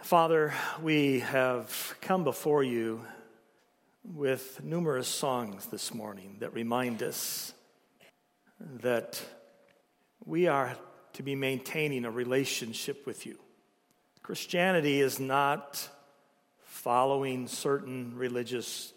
Father, we have come before you with numerous songs this morning that remind us that we are to be maintaining a relationship with you. Christianity is not following certain religious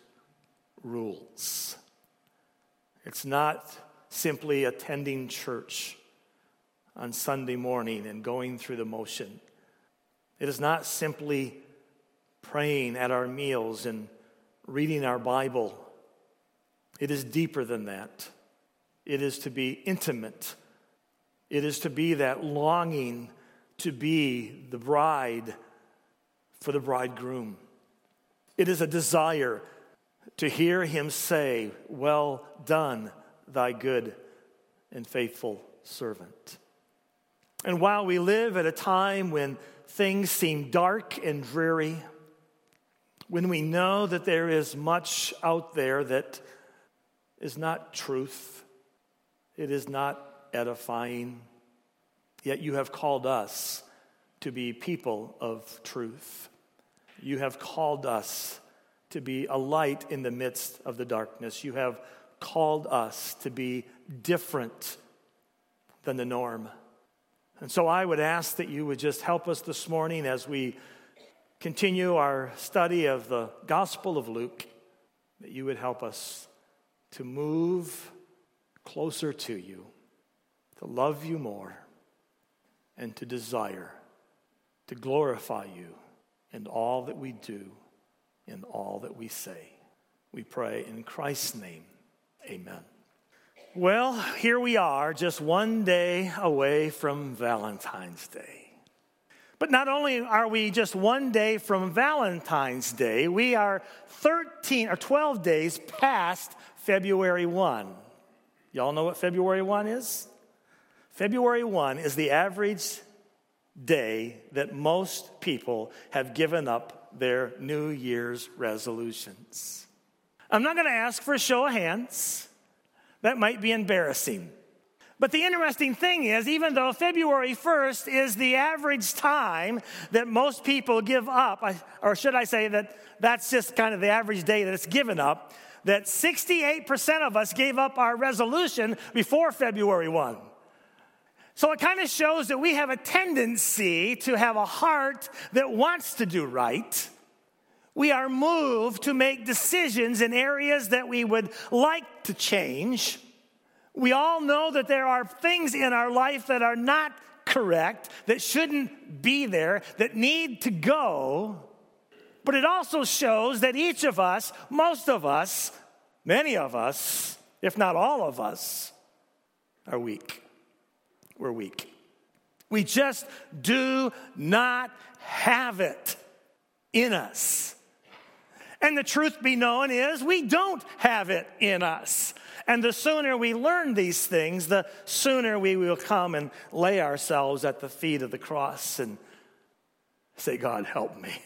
rules. It's not simply attending church on Sunday morning and going through the motion. It is not simply praying at our meals and reading our Bible. It is deeper than that. It is to be intimate. It is to be that longing to be the bride for the bridegroom. It is a desire to hear him say, "Well done, thy good and faithful servant." And while we live at a time when things seem dark and dreary, when we know that there is much out there that is not truth, it is not edifying, yet you have called us to be people of truth. You have called us to be a light in the midst of the darkness. You have called us to be different than the norm. And so I would ask that you would just help us this morning as we continue our study of the Gospel of Luke, that you would help us to move closer to you, to love you more, and to desire to glorify you in all that we do, in all that we say. We pray in Christ's name, amen. Well, here we are, just one day away from Valentine's Day. But not only are we just one day from Valentine's Day, we are 12 days past February 1. Y'all know what February 1 is? February 1 is the average day that most people have given up their New Year's resolutions. I'm not going to ask for a show of hands. That might be embarrassing. But the interesting thing is, even though February 1st is the average time that most people give up, or should I say that that's just kind of the average day that it's given up, that 68% of us gave up our resolution before February 1. So it kind of shows that we have a tendency to have a heart that wants to do right. We are moved to make decisions in areas that we would like to change. We all know that there are things in our life that are not correct, that shouldn't be there, that need to go. But it also shows that each of us, most of us, many of us, if not all of us, are weak. We're weak. We just do not have it in us. And the truth be known is we don't have it in us. And the sooner we learn these things, the sooner we will come and lay ourselves at the feet of the cross and say, "God, help me.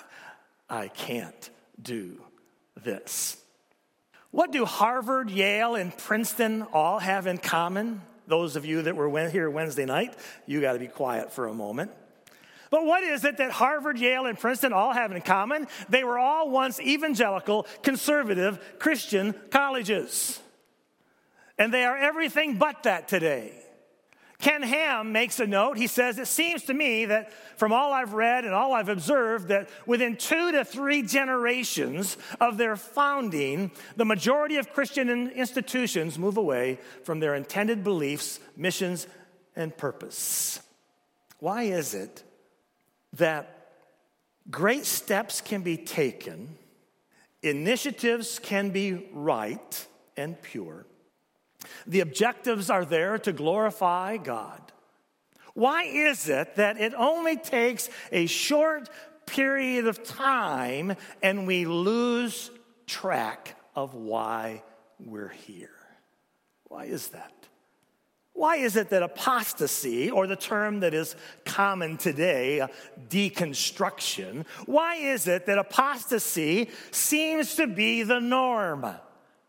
I can't do this." What do Harvard, Yale, and Princeton all have in common? Those of you that were here Wednesday night, you got to be quiet for a moment. But what is it that Harvard, Yale, and Princeton all have in common? They were all once evangelical, conservative, Christian colleges. And they are everything but that today. Ken Ham makes a note. He says, "It seems to me that from all I've read and all I've observed, that within 2 to 3 generations of their founding, the majority of Christian institutions move away from their intended beliefs, missions, and purpose." Why is it that great steps can be taken, initiatives can be right and pure, the objectives are there to glorify God? Why is it that it only takes a short period of time and we lose track of why we're here? Why is that? Why is it that apostasy, or the term that is common today, deconstruction, why is it that apostasy seems to be the norm?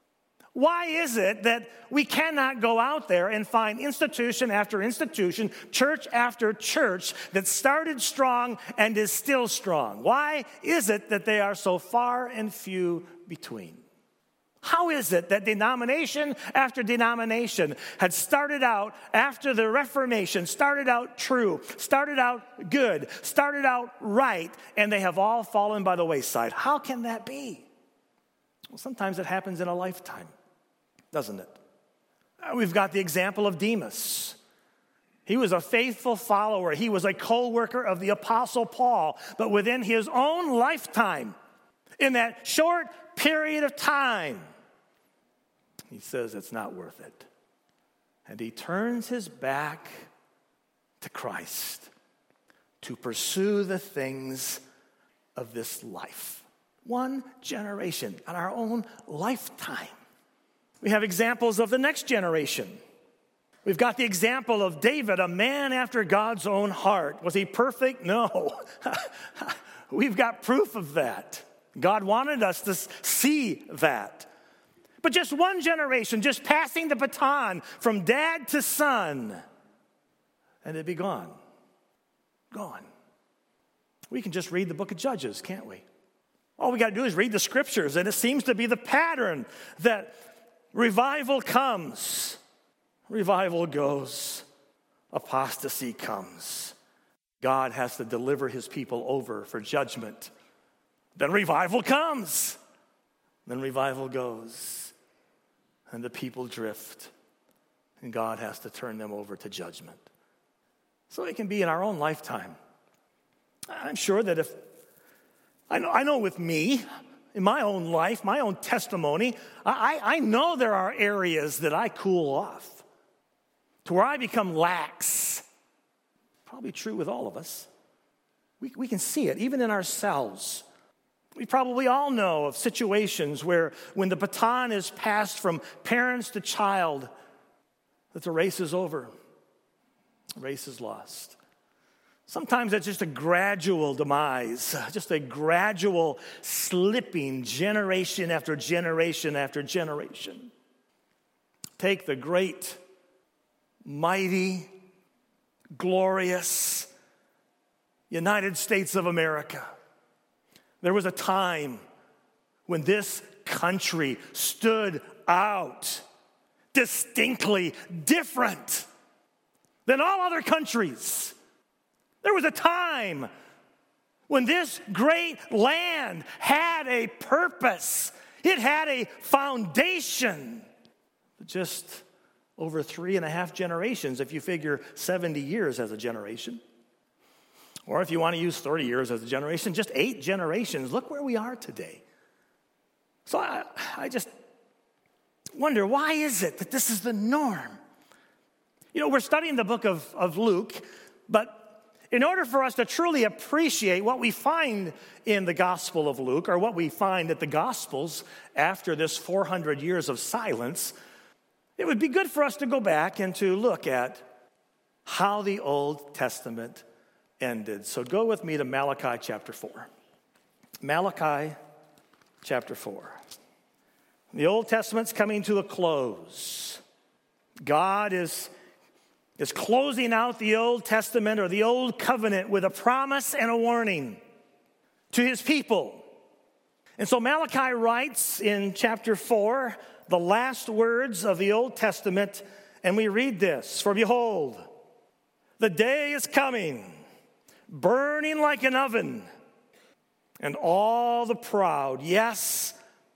Why is it that we cannot go out there and find institution after institution, church after church that started strong and is still strong? Why is it that they are so far and few between? How is it that denomination after denomination had started out after the Reformation, started out true, started out good, started out right, and they have all fallen by the wayside? How can that be? Well, sometimes it happens in a lifetime, doesn't it? We've got the example of Demas. He was a faithful follower. He was a co-worker of the Apostle Paul, but within his own lifetime, in that short period of time, he says it's not worth it. And he turns his back to Christ to pursue the things of this life. One generation in our own lifetime. We have examples of the next generation. We've got the example of David, a man after God's own heart. Was he perfect? No. We've got proof of that. God wanted us to see that. But just one generation, just passing the baton from dad to son, and it'd be gone. Gone. We can just read the book of Judges, can't we? All we got to do is read the scriptures, and it seems to be the pattern that revival comes, revival goes, apostasy comes. God has to deliver his people over for judgment. Then revival comes. Then revival goes. And the people drift. And God has to turn them over to judgment. So it can be in our own lifetime. I'm sure that if, I know with me, in my own life, my own testimony, I know there are areas that I cool off. To where I become lax. Probably true with all of us. We can see it, even in ourselves. We probably all know of situations where when the baton is passed from parents to child, that the race is over. The race is lost. Sometimes it's just a gradual demise, just a gradual slipping generation after generation after generation. Take the great, mighty, glorious United States of America. There was a time when this country stood out distinctly different than all other countries. There was a time when this great land had a purpose. It had a foundation. Just over 3.5 generations, if you figure 70 years as a generation. Or if you want to use 30 years as a generation, just 8 generations. Look where we are today. So I just wonder, why is it that this is the norm? You know, we're studying the book of Luke, but in order for us to truly appreciate what we find in the Gospel of Luke, or what we find at the Gospels after this 400 years of silence, it would be good for us to go back and to look at how the Old Testament ended. So go with me to Malachi chapter 4. Malachi chapter 4. The Old Testament's coming to a close. God is closing out the Old Testament or the Old Covenant with a promise and a warning to his people. And so Malachi writes in chapter 4 the last words of the Old Testament, and we read this: "For behold, the day is coming, burning like an oven, and all the proud, yes,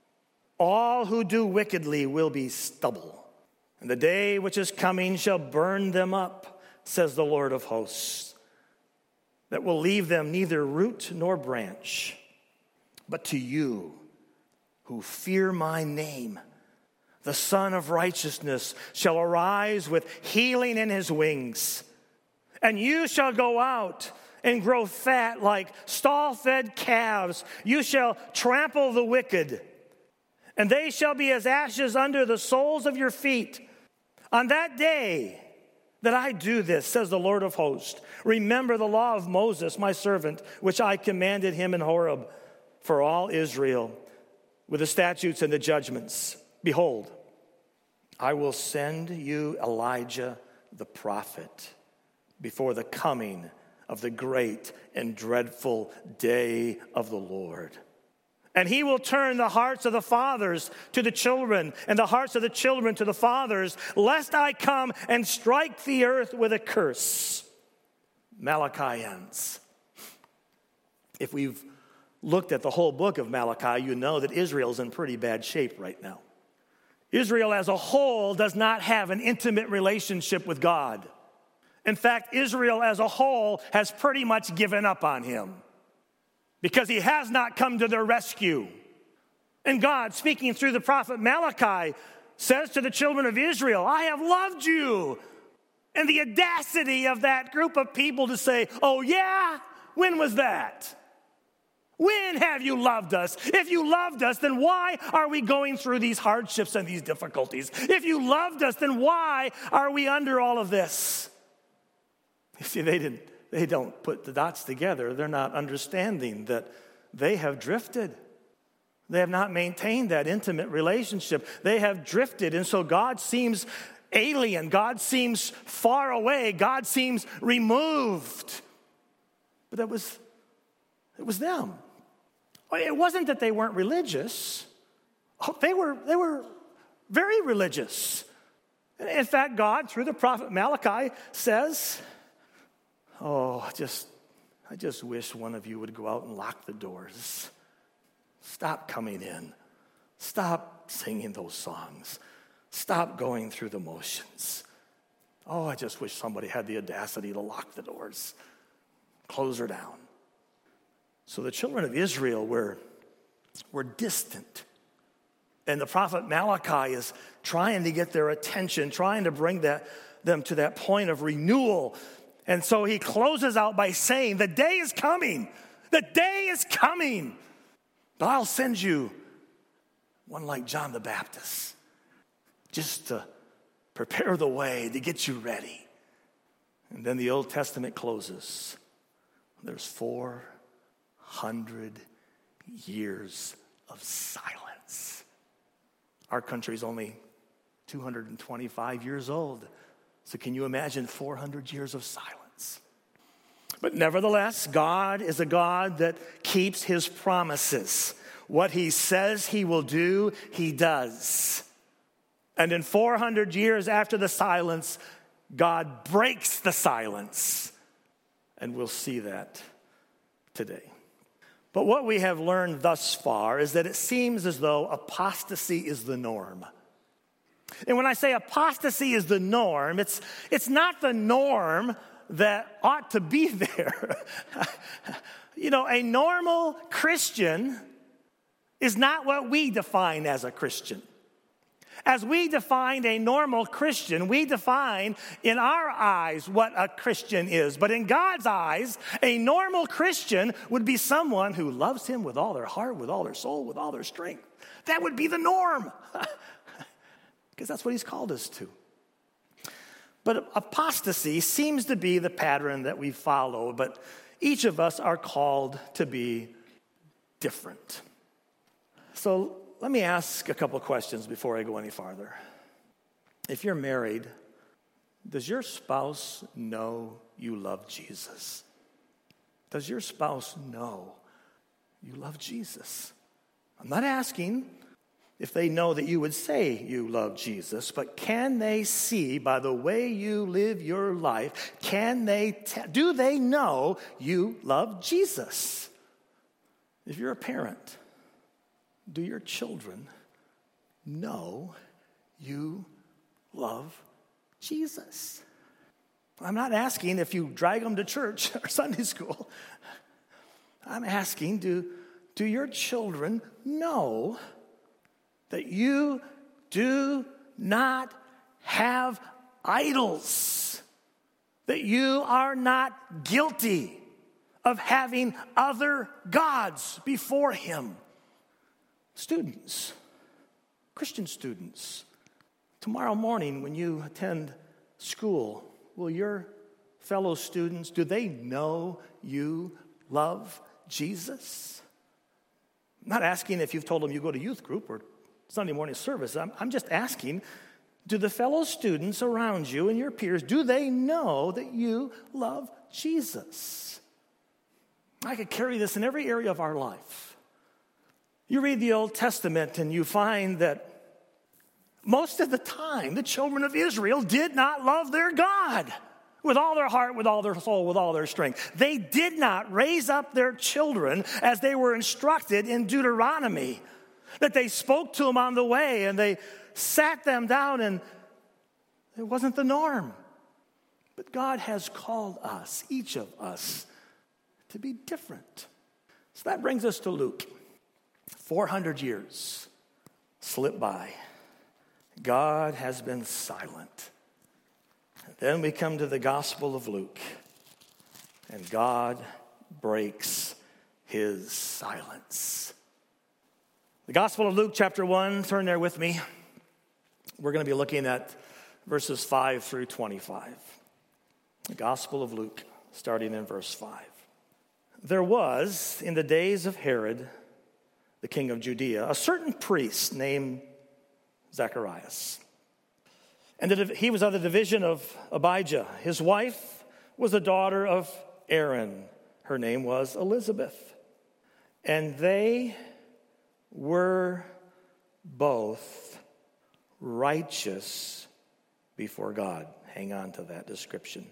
all who do wickedly will be stubble. And the day which is coming shall burn them up, says the Lord of hosts, that will leave them neither root nor branch. But to you who fear my name, the Son of Righteousness shall arise with healing in his wings. And you shall go out and grow fat like stall-fed calves. You shall trample the wicked, and they shall be as ashes under the soles of your feet. On that day that I do this, says the Lord of hosts, remember the law of Moses, my servant, which I commanded him in Horeb for all Israel, with the statutes and the judgments. Behold, I will send you Elijah the prophet before the coming of the great and dreadful day of the Lord. And he will turn the hearts of the fathers to the children, and the hearts of the children to the fathers, lest I come and strike the earth with a curse. Malachi ends. If we've looked at the whole book of Malachi, you know that Israel's in pretty bad shape right now. Israel as a whole does not have an intimate relationship with God. In fact, Israel as a whole has pretty much given up on him because he has not come to their rescue. And God, speaking through the prophet Malachi, says to the children of Israel, I have loved you. And the audacity of that group of people to say, oh yeah? When was that? When have you loved us? If you loved us, then why are we going through these hardships and these difficulties? If you loved us, then why are we under all of this? You see, they don't put the dots together. They're not understanding that they have drifted. They have not maintained that intimate relationship. They have drifted, and so God seems alien. God seems far away. God seems removed. But it was them. It wasn't that they weren't religious. They were very religious. In fact, God, through the prophet Malachi, says, I just wish one of you would go out and lock the doors. Stop coming in. Stop singing those songs. Stop going through the motions. I just wish somebody had the audacity to lock the doors. Close her down. So the children of Israel were distant. And the prophet Malachi is trying to get their attention, trying to bring them to that point of renewal. And so he closes out by saying, the day is coming. The day is coming. But I'll send you one like John the Baptist, just to prepare the way, to get you ready. And then the Old Testament closes. There's 400 years of silence. Our country's only 225 years old. So can you imagine 400 years of silence? But nevertheless, God is a God that keeps his promises. What he says he will do, he does. And in 400 years after the silence, God breaks the silence. And we'll see that today. But what we have learned thus far is that it seems as though apostasy is the norm. And when I say apostasy is the norm, it's not the norm that ought to be there. A normal Christian is not what we define as a Christian. As we define a normal Christian, we define in our eyes what a Christian is. But in God's eyes, a normal Christian would be someone who loves him with all their heart, with all their soul, with all their strength. That would be the norm. Because that's what he's called us to. But apostasy seems to be the pattern that we follow, but each of us are called to be different. So let me ask a couple questions before I go any farther. If you're married, does your spouse know you love Jesus? Does your spouse know you love Jesus? I'm not asking if they know that you would say you love Jesus, but can they see by the way you live your life, do they know you love Jesus? If you're a parent, do your children know you love Jesus? I'm not asking if you drag them to church or Sunday school. I'm asking, do your children know that you do not have idols, that you are not guilty of having other gods before him? Students, Christian students, tomorrow morning when you attend school, will your fellow students, do they know you love Jesus? I'm not asking if you've told them you go to youth group or Sunday morning service. I'm just asking, Do the fellow students around you and your peers, do they know that you love Jesus? I could carry this in every area of our life. You read the Old Testament and you find that most of the time the children of Israel did not love their God with all their heart, with all their soul, with all their strength. They did not raise up their children as they were instructed in Deuteronomy, that they spoke to them on the way and they sat them down, and it wasn't the norm. But God has called us, each of us, to be different. So that brings us to Luke. 400 years slip by. God has been silent. Then we come to the Gospel of Luke, and God breaks his silence. The Gospel of Luke, chapter 1, turn there with me. We're going to be looking at verses 5 through 25. The Gospel of Luke, starting in verse 5. There was, in the days of Herod, the king of Judea, a certain priest named Zacharias. And he was of the division of Abijah. His wife was the daughter of Aaron. Her name was Elizabeth. And they were both righteous before God. Hang on to that description.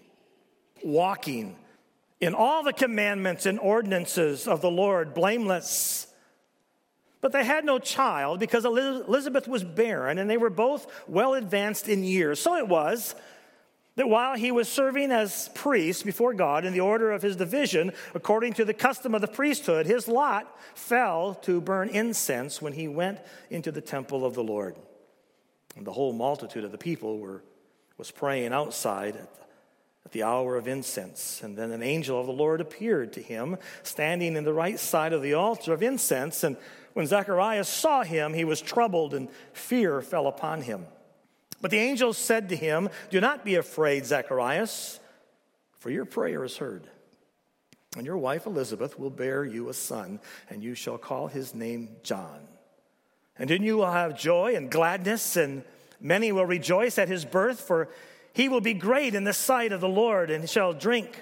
Walking in all the commandments and ordinances of the Lord, blameless. But they had no child because Elizabeth was barren, and they were both well advanced in years. So it was that while he was serving as priest before God in the order of his division, according to the custom of the priesthood, his lot fell to burn incense when he went into the temple of the Lord. And the whole multitude of the people was praying outside at the hour of incense. And then an angel of the Lord appeared to him, standing in the right side of the altar of incense. And when Zacharias saw him, he was troubled, and fear fell upon him. But the angel said to him, "Do not be afraid, Zacharias, for your prayer is heard. And your wife Elizabeth will bear you a son, and you shall call his name John. And in you will have joy and gladness, and many will rejoice at his birth, for he will be great in the sight of the Lord, and he shall drink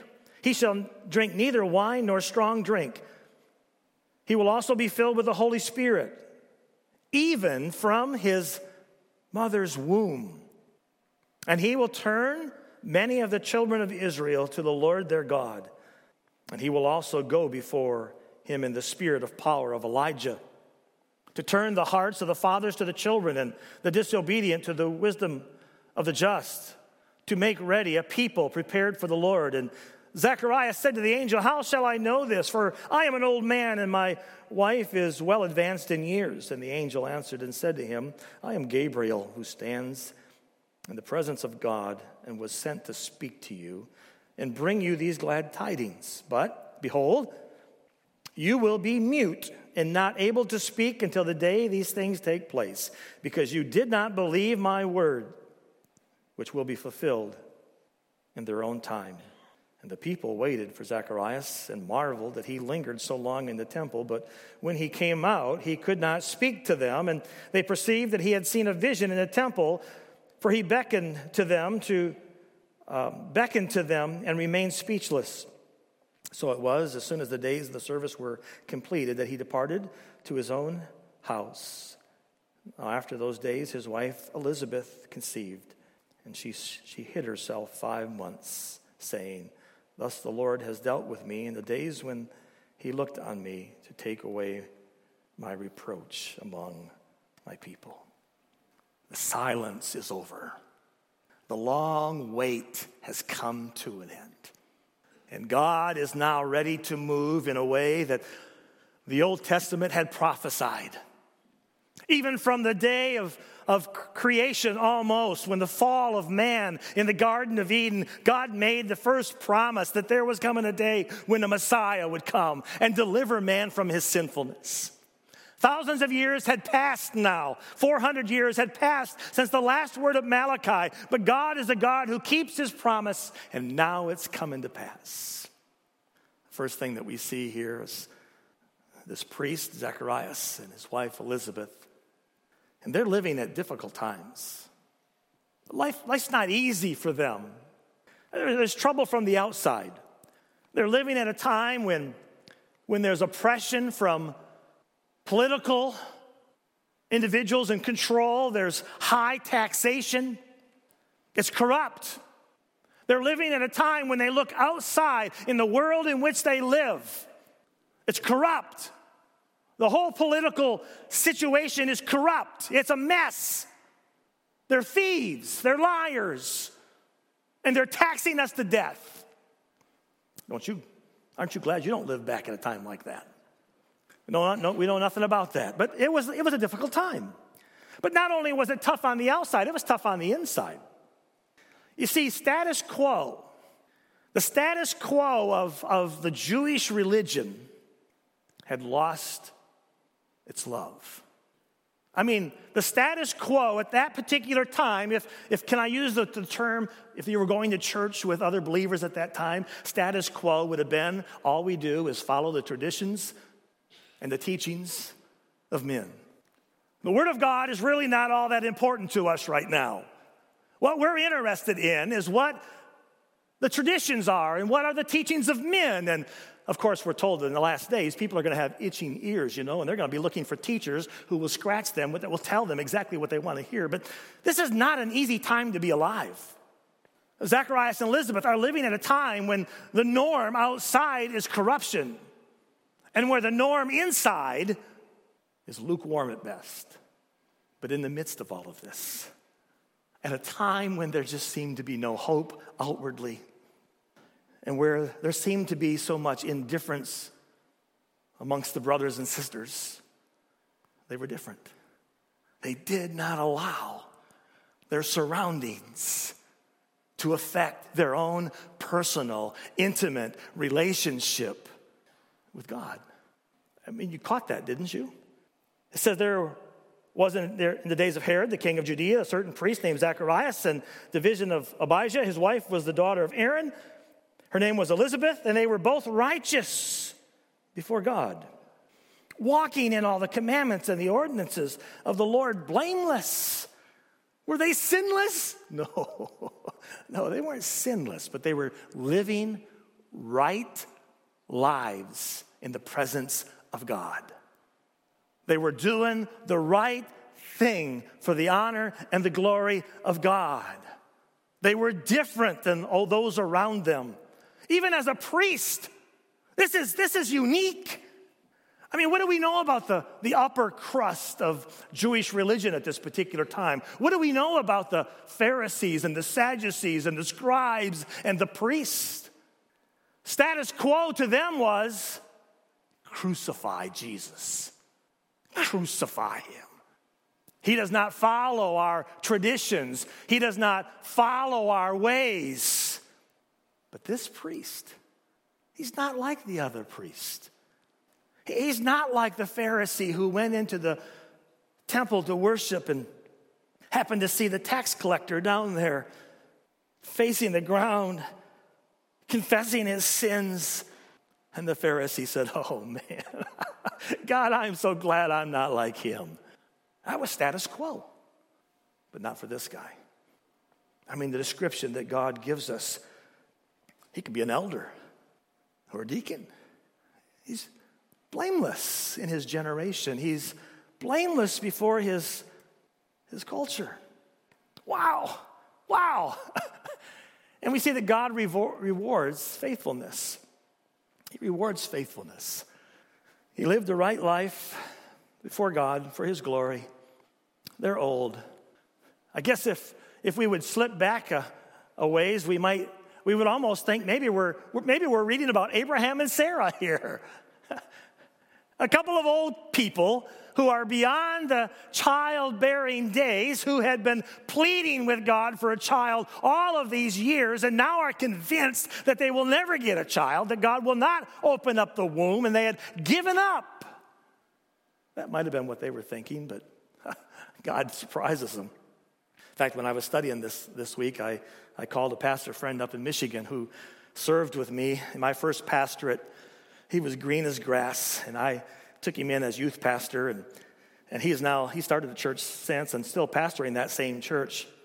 neither wine nor strong drink. He will also be filled with the Holy Spirit, even from his mother's womb. And he will turn many of the children of Israel to the Lord their God. And he will also go before him in the spirit of power of Elijah, to turn the hearts of the fathers to the children and the disobedient to the wisdom of the just, to make ready a people prepared for the Lord." And Zacharias said to the angel, "How shall I know this? For I am an old man, and my wife is well advanced in years." And the angel answered and said to him, "I am Gabriel, who stands in the presence of God, and was sent to speak to you and bring you these glad tidings. But, behold, you will be mute and not able to speak until the day these things take place, because you did not believe my word, which will be fulfilled in their own time." And the people waited for Zacharias and marveled that he lingered so long in the temple. But when he came out, he could not speak to them. And they perceived that he had seen a vision in the temple, for he beckoned to them and remained speechless. So it was, as soon as the days of the service were completed, that he departed to his own house. Now, after those days, his wife Elizabeth conceived, and she hid herself 5 months, saying, "Thus the Lord has dealt with me in the days when he looked on me to take away my reproach among my people." The silence is over. The long wait has come to an end. And God is now ready to move in a way that the Old Testament had prophesied. Even from the day of creation almost, when the fall of man in the Garden of Eden, God made the first promise that there was coming a day when the Messiah would come and deliver man from his sinfulness. Thousands of years had passed now. 400 years had passed since the last word of Malachi. But God is a God who keeps his promise, and now it's coming to pass. The first thing that we see here is this priest, Zacharias, and his wife, Elizabeth. And they're living at difficult times. Life's not easy for them. There's trouble from the outside. They're living at a time when there's oppression from political individuals in control. There's high taxation. It's corrupt. They're living at a time when they look outside in the world in which they live. It's corrupt. The whole political situation is corrupt. It's a mess. They're thieves. They're liars. And they're taxing us to death. Aren't you glad you don't live back at a time like that? No, we know nothing about that. But it was a difficult time. But not only was it tough on the outside, it was tough on the inside. You see, the status quo of the Jewish religion had lost its love. I mean, the status quo at that particular time, if can I use the term, if you were going to church with other believers at that time, status quo would have been, all we do is follow the traditions and the teachings of men. The Word of God is really not all that important to us right now. What we're interested in is what the traditions are and what are the teachings of men. And of course, we're told that in the last days, people are going to have itching ears, and they're going to be looking for teachers who will scratch them, that will tell them exactly what they want to hear. But this is not an easy time to be alive. Zacharias and Elizabeth are living at a time when the norm outside is corruption, and where the norm inside is lukewarm at best. But in the midst of all of this, at a time when there just seemed to be no hope outwardly, and where there seemed to be so much indifference amongst the brothers and sisters, they were different. They did not allow their surroundings to affect their own personal, intimate relationship with God. I mean, you caught that, didn't you? It says there wasn't there in the days of Herod, the king of Judea, a certain priest named Zacharias, and division of Abijah. His wife was the daughter of Aaron. Her name was Elizabeth, and they were both righteous before God, walking in all the commandments and the ordinances of the Lord blameless. Were they sinless? No, they weren't sinless, but they were living right lives in the presence of God. They were doing the right thing for the honor and the glory of God. They were different than all those around them. Even as a priest, this is unique. I mean, what do we know about the upper crust of Jewish religion at this particular time? What do we know about the Pharisees and the Sadducees and the scribes and the priests? Status quo to them was crucify Jesus. Crucify him. He does not follow our traditions. He does not follow our ways. But this priest, he's not like the other priest. He's not like the Pharisee who went into the temple to worship and happened to see the tax collector down there facing the ground, confessing his sins. And the Pharisee said, "Oh man, God, I'm so glad I'm not like him." That was status quo, but not for this guy. I mean, the description that God gives us, he could be an elder or a deacon. He's blameless in his generation. He's blameless before his culture. Wow. And we see that God rewards faithfulness. He rewards faithfulness. He lived the right life before God for his glory. They're old. I guess if we would slip back a ways, we would almost think maybe we're reading about Abraham and Sarah here. A couple of old people who are beyond the childbearing days, who had been pleading with God for a child all of these years, and now are convinced that they will never get a child, that God will not open up the womb, and they had given up. That might have been what they were thinking, but God surprises them. In fact, when I was studying this week, I called a pastor friend up in Michigan who served with me in my first pastorate. He was green as grass, and I took him in as youth pastor, and he started the church since and still pastoring that same church.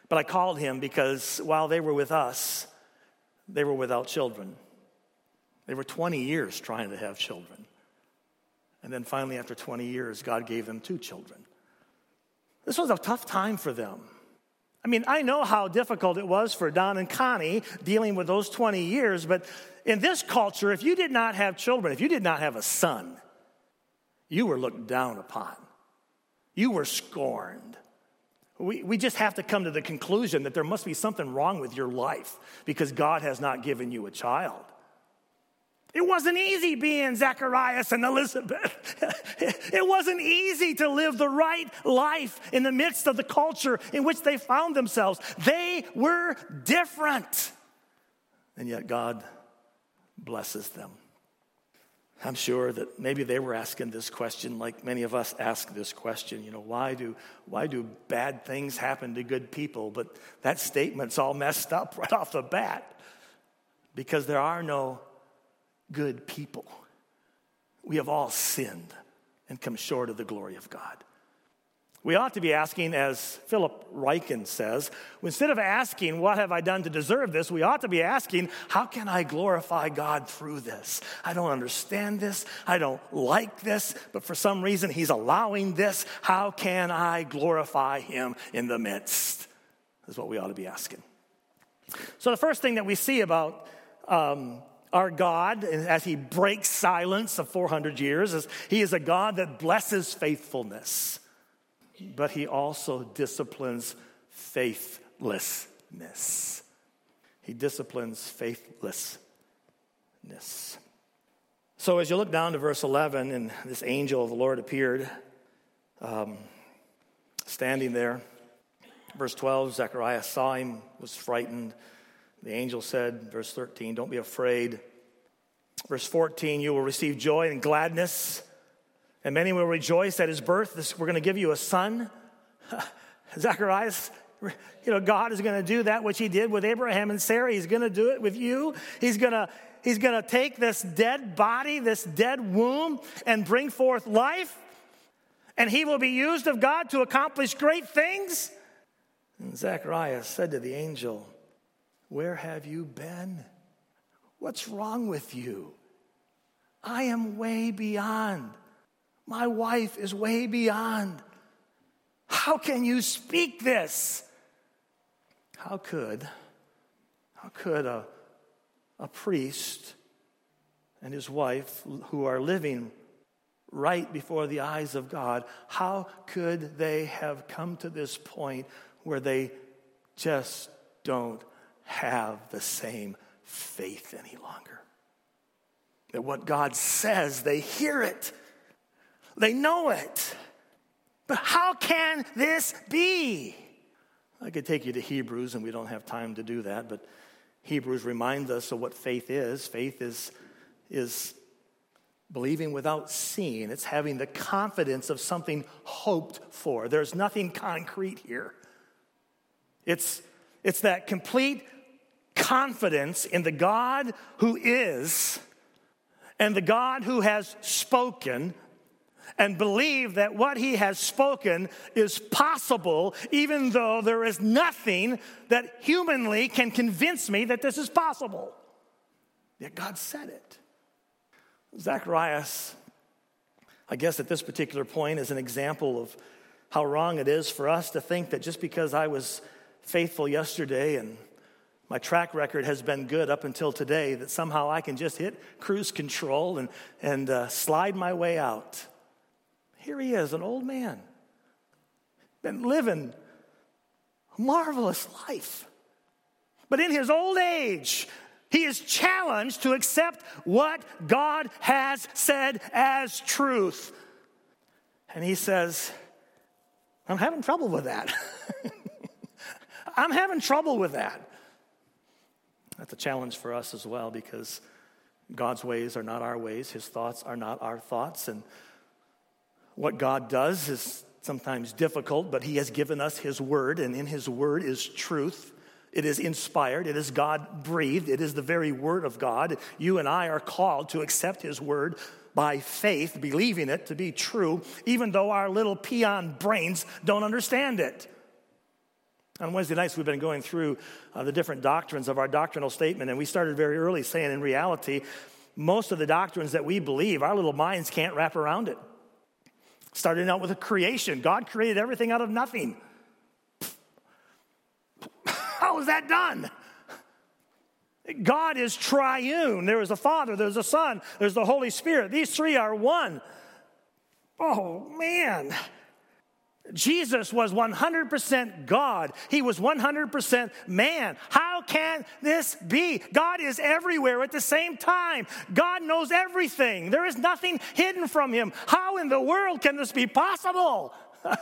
But I called him because while they were with us, they were without children. They were 20 years trying to have children. And then finally, after 20 years, God gave them 2 children. This was a tough time for them. I mean, I know how difficult it was for Don and Connie dealing with those 20 years, but in this culture, if you did not have children, if you did not have a son, you were looked down upon. You were scorned. We just have to come to the conclusion that there must be something wrong with your life because God has not given you a child. It wasn't easy being Zacharias and Elizabeth. It wasn't easy to live the right life in the midst of the culture in which they found themselves. They were different. And yet God blesses them. I'm sure that maybe they were asking this question like many of us ask this question. You know, why do bad things happen to good people? But that statement's all messed up right off the bat because there are no good people. We have all sinned and come short of the glory of God. We ought to be asking, as Philip Ryken says, instead of asking, what have I done to deserve this? We ought to be asking, how can I glorify God through this? I don't understand this. I don't like this. But for some reason, he's allowing this. How can I glorify him in the midst? Is what we ought to be asking. So the first thing that we see about our God, as he breaks silence of 400 years, is he is a God that blesses faithfulness. But he also disciplines faithlessness. He disciplines faithlessness. So as you look down to verse 11, and this angel of the Lord appeared, standing there. Verse 12, Zechariah saw him, was frightened. The angel said, verse 13, don't be afraid. Verse 14, you will receive joy and gladness, and many will rejoice at his birth. We're going to give you a son. Zacharias, God is going to do that which he did with Abraham and Sarah. He's going to do it with you. He's going to take this dead body, this dead womb, and bring forth life. And he will be used of God to accomplish great things. And Zacharias said to the angel, where have you been? What's wrong with you? I am way beyond. My wife is way beyond. How can you speak this? How could a priest and his wife who are living right before the eyes of God, how could they have come to this point where they just don't have the same faith any longer? That what God says, they hear it. They know it. But how can this be? I could take you to Hebrews, and we don't have time to do that, but Hebrews reminds us of what faith is. Faith is believing without seeing. It's having the confidence of something hoped for. There's nothing concrete here. It's that complete confidence in the God who is and the God who has spoken, and believe that what he has spoken is possible, even though there is nothing that humanly can convince me that this is possible. Yet God said it. Zacharias, I guess at this particular point, is an example of how wrong it is for us to think that just because I was faithful yesterday and my track record has been good up until today, that somehow I can just hit cruise control and slide my way out. Here he is, an old man, been living a marvelous life. But in his old age, he is challenged to accept what God has said as truth. And he says, I'm having trouble with that. I'm having trouble with that. That's a challenge for us as well, because God's ways are not our ways. His thoughts are not our thoughts. And what God does is sometimes difficult, but he has given us his word, and in his word is truth. It is inspired. It is God-breathed. It is the very word of God. You and I are called to accept his word by faith, believing it to be true, even though our little peon brains don't understand it. On Wednesday nights, we've been going through the different doctrines of our doctrinal statement, and we started very early saying, in reality, most of the doctrines that we believe, our little minds can't wrap around it. Starting out with a creation. God created everything out of nothing. How is that done? God is triune. There is a Father, there's a Son, there's the Holy Spirit. These three are one. Oh, man. Jesus was 100% God. He was 100% man. How can this be? God is everywhere at the same time. God knows everything. There is nothing hidden from him. How in the world can this be possible?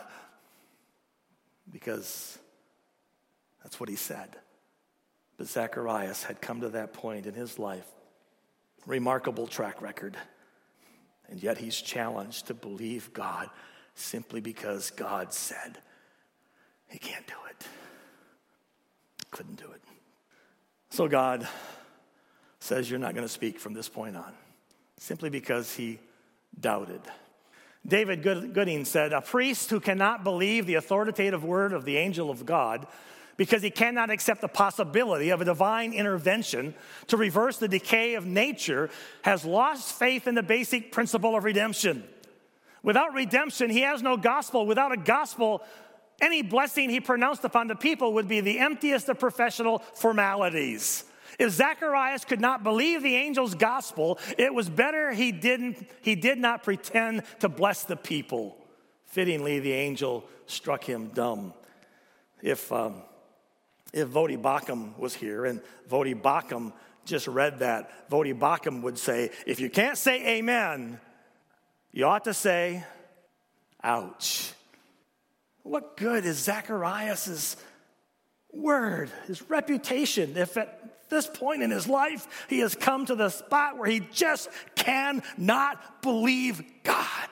Because that's what he said. But Zacharias had come to that point in his life. Remarkable track record. And yet he's challenged to believe God simply because God said he can't do it. Couldn't do it. So God says you're not going to speak from this point on, simply because he doubted. David Gooding said, a priest who cannot believe the authoritative word of the angel of God because he cannot accept the possibility of a divine intervention to reverse the decay of nature has lost faith in the basic principle of redemption. Without redemption, he has no gospel. Without a gospel, any blessing he pronounced upon the people would be the emptiest of professional formalities. If Zacharias could not believe the angel's gospel, it was better he did not pretend to bless the people. Fittingly, the angel struck him dumb. If Vodi Bakum was here and Vodi Bakum just read that, Vodi Bakum would say, if you can't say amen, you ought to say, ouch. What good is Zacharias' word, his reputation, if at this point in his life he has come to the spot where he just cannot believe God?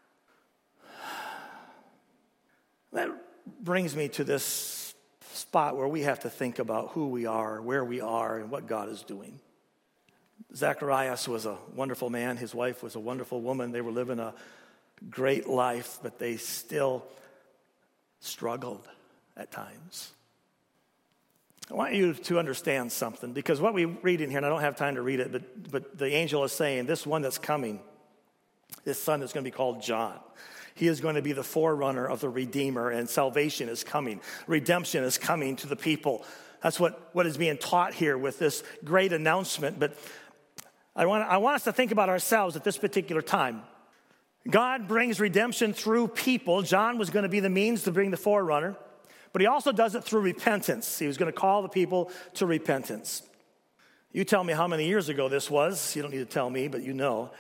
That brings me to this spot where we have to think about who we are, where we are, and what God is doing. Zacharias was a wonderful man. His wife was a wonderful woman. They were living a great life, but they still struggled at times. I want you to understand something, because what we read in here, and I don't have time to read it, but the angel is saying, this one that's coming, this son is going to be called John. He is going to be the forerunner of the Redeemer, and salvation is coming. Redemption is coming to the people. That's what is being taught here with this great announcement. But I want us to think about ourselves at this particular time. God brings redemption through people. John was going to be the means to bring the forerunner, but he also does it through repentance. He was going to call the people to repentance. You tell me how many years ago this was. You don't need to tell me, but you know.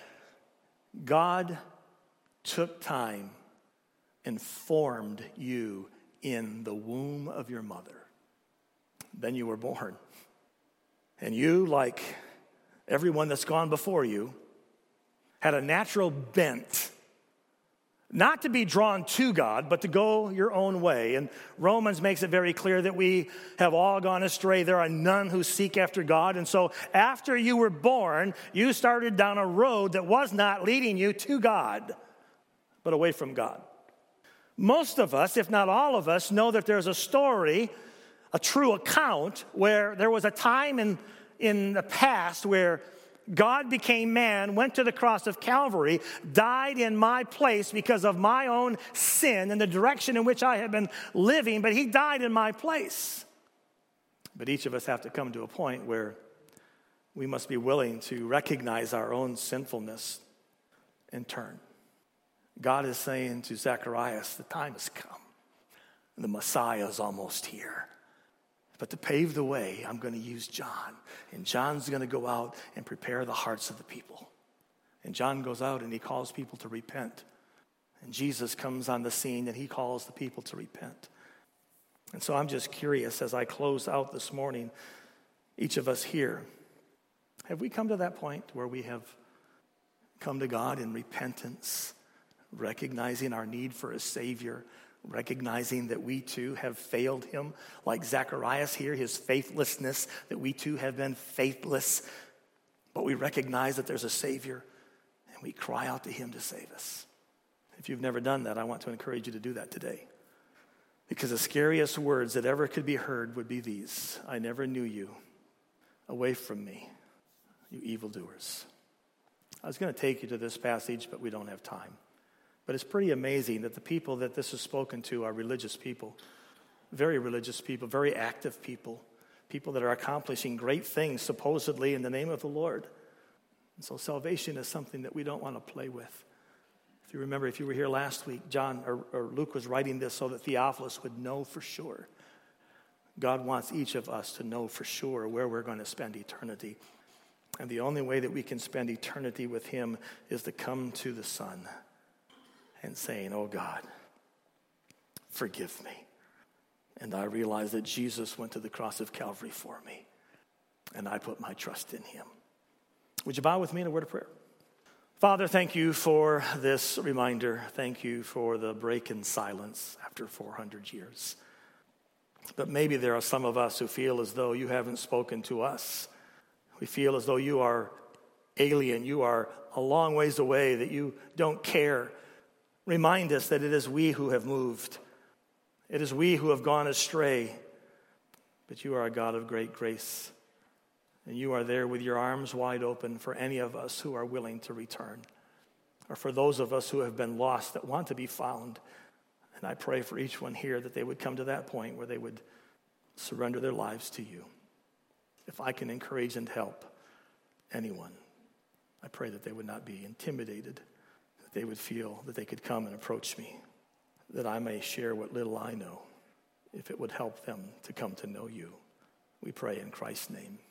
God took time and formed you in the womb of your mother. Then you were born. And you, like everyone that's gone before you, had a natural bent, not to be drawn to God, but to go your own way. And Romans makes it very clear that we have all gone astray. There are none who seek after God. And so after you were born, you started down a road that was not leading you to God, but away from God. Most of us, if not all of us, know that there's a story, a true account, where there was a time in the past where God became man, went to the cross of Calvary, died in my place because of my own sin and the direction in which I had been living, but he died in my place. But each of us have to come to a point where we must be willing to recognize our own sinfulness and turn. God is saying to Zacharias, the time has come. The Messiah is almost here. But to pave the way, I'm going to use John. And John's going to go out and prepare the hearts of the people. And John goes out and he calls people to repent. And Jesus comes on the scene and he calls the people to repent. And so I'm just curious, as I close out this morning, each of us here, have we come to that point where we have come to God in repentance, recognizing our need for a Savior, recognizing that we too have failed him, like Zacharias here, his faithlessness, that we too have been faithless, but we recognize that there's a Savior, and we cry out to him to save us. If you've never done that, I want to encourage you to do that today. Because the scariest words that ever could be heard would be these: I never knew you. Away from me, you evildoers. I was going to take you to this passage, but we don't have time. But it's pretty amazing that the people that this is spoken to are religious people, very active people, people that are accomplishing great things supposedly in the name of the Lord. And so salvation is something that we don't want to play with. If you remember, if you were here last week, John or Luke was writing this so that Theophilus would know for sure. God wants each of us to know for sure where we're going to spend eternity. And the only way that we can spend eternity with him is to come to the Son and saying, oh God, forgive me. And I realize that Jesus went to the cross of Calvary for me. And I put my trust in him. Would you bow with me in a word of prayer? Father, thank you for this reminder. Thank you for the break in silence after 400 years. But maybe there are some of us who feel as though you haven't spoken to us. We feel as though you are alien, you are a long ways away, that you don't care. Remind us that it is we who have moved. It is we who have gone astray. But you are a God of great grace. And you are there with your arms wide open for any of us who are willing to return, or for those of us who have been lost that want to be found. And I pray for each one here that they would come to that point where they would surrender their lives to you. If I can encourage and help anyone, I pray that they would not be intimidated, that they would feel that they could come and approach me, that I may share what little I know, if it would help them to come to know you. We pray in Christ's name.